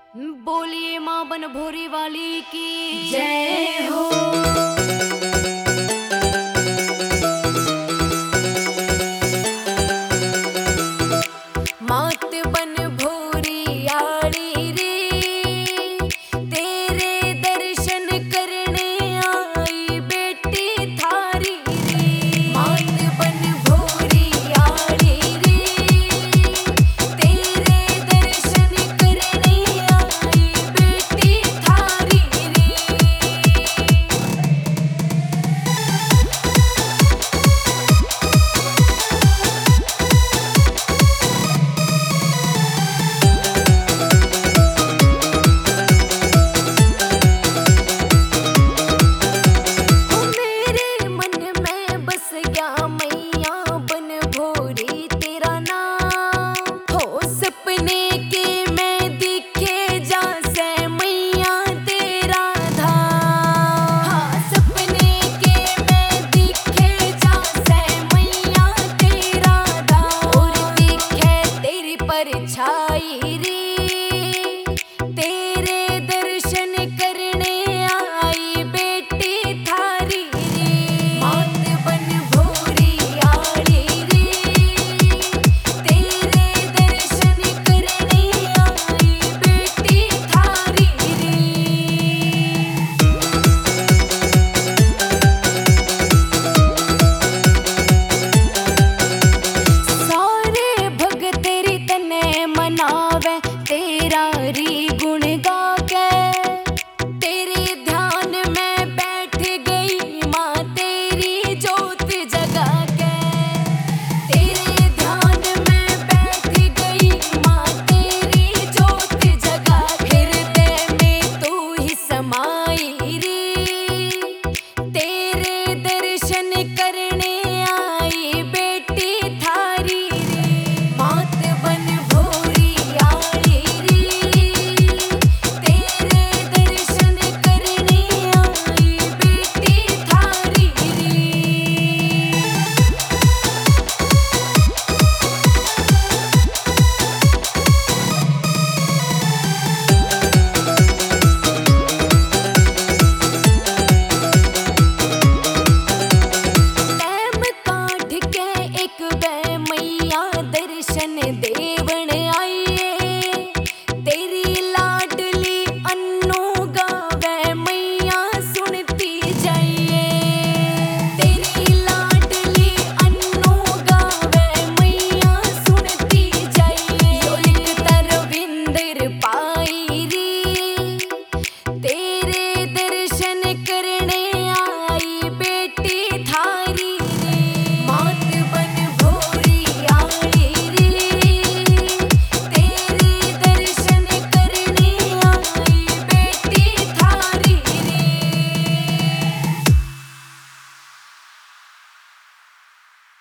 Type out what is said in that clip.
बोलिए माँ बन भोरी वाली की जय हो। मात बन भोरी आड़ी रे, तेरे दर्शन करने आई बेटी थारी रे। मात बन भोरी आड़ी रे, तेरे दर्शन करने आई बेटी थारी रे। मेरे मन में बस गया मैया बन भोरी तेरा नाम हो। सपने के मैं दिखे जा से मैया तेरा धाम। हाँ, सपने के मैं दिखे जा से मैया तेरा धाम। और दिखे तेरी परछाई रे,